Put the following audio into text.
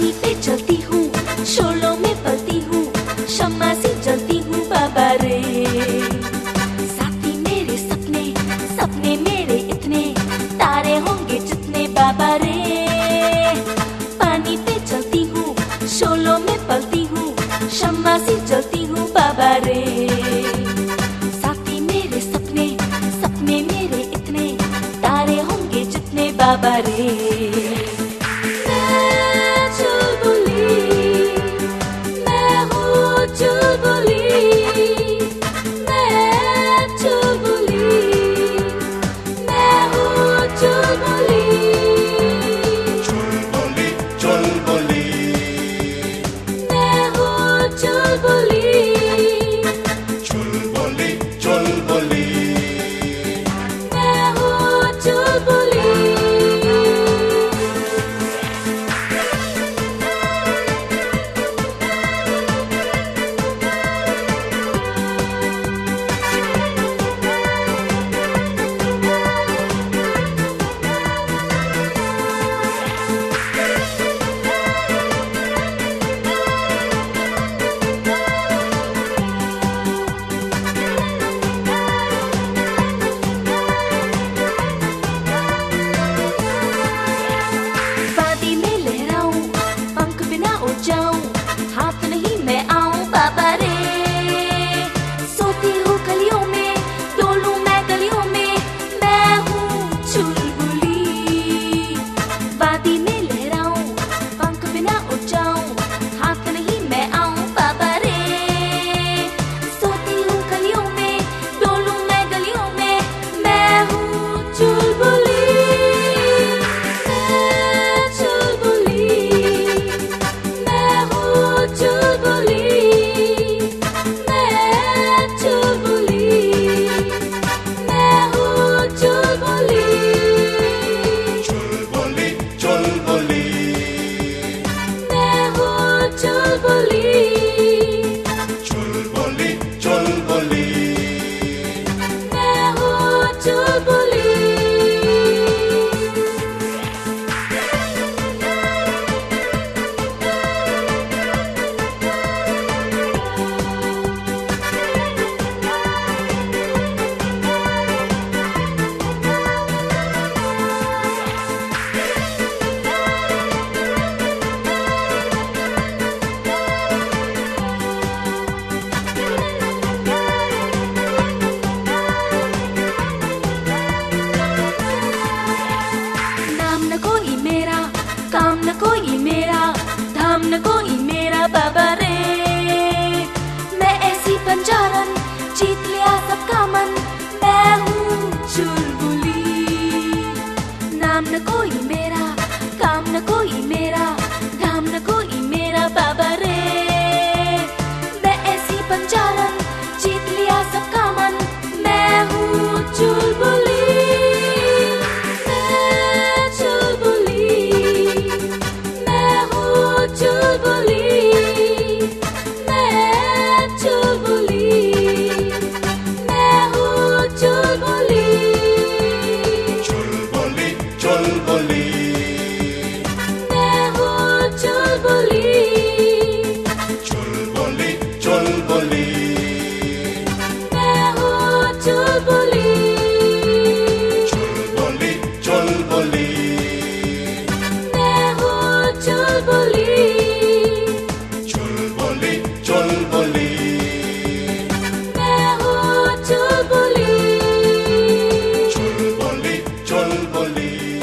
पानी पे चलती हूँ, शोलों में पलती हूँ, शम्मा सी जलती हूँ बाबा रे। साथी मेरे सपने, सपने मेरे इतने, तारे होंगे जितने बाबा रे। पानी पे चलती हूँ, शोलों में पलती हूँ, शम्मा सी जलती हूँ बाबा रे। साथी मेरे सपने, सपने मेरे इतने, तारे होंगे जितने बाबा रे। हाथ नहीं मैं आऊं बाबा रे। सोती हूँ गलियों में, डोलूं मैं गलियों में, मैं हूँ चुलबुली। वादी में लहराऊं, पंख बिना उड़ जाऊं, हाथ नहीं मैं आऊं बाबा रे। सोती हूँ गलियों में, डोलूं मैं गलियों में, मैं हूँ चुलबुली। काम न कोई मेरा, धाम न कोई मेरा बाबा रे। मैं ऐसी पंचारन, जीत लिया सबका मन, मैं हूँ चुलबुली। नाम न कोई मेरा, काम न कोई मेरा, धाम न कोई मेरा बाबा रे। मैं ऐसी पंचारन, जीत लिया सबका मन, मैं हूँ चुलबुली। चुलबुली।